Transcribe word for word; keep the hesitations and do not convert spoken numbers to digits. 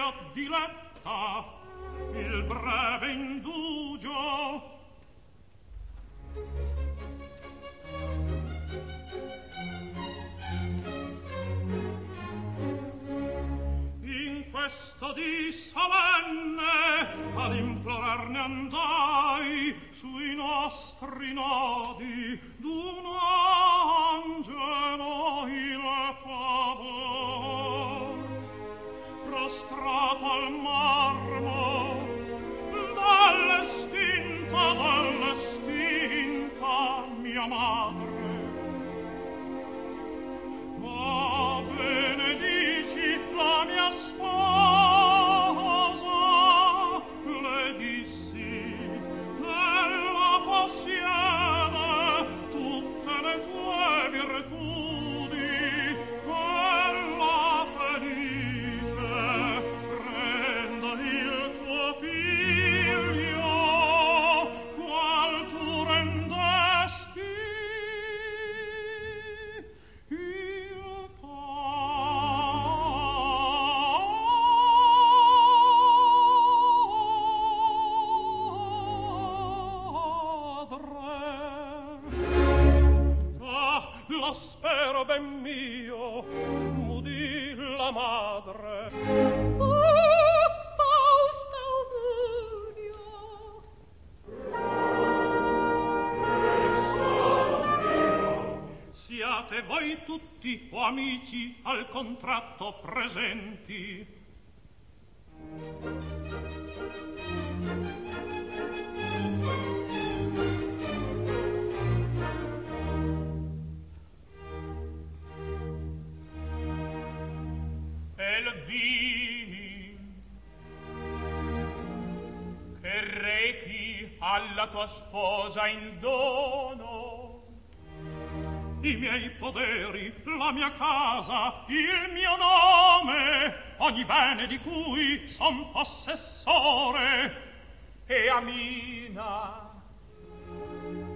addiletta il breve indugio. In questo dì solenne ad implorarne andai sui nostri nodi d'un angelo il favor. Prostrato al marmo dall'estinta, dall'estinta mia madre, ma benedici la mia sposa, le dissi, ella possiede tutte le tue virtudi, ella felice renda il tuo figlio qual tu rendesti il lo spero ben mio, m'udì la madre. Oh, Fausta augurio! Siate voi tutti, o amici, al contratto presenti. Elvini, che rechi alla tua sposa in dono I miei poderi, la mia casa, il mio nome, ogni bene di cui son possessore. e Amina,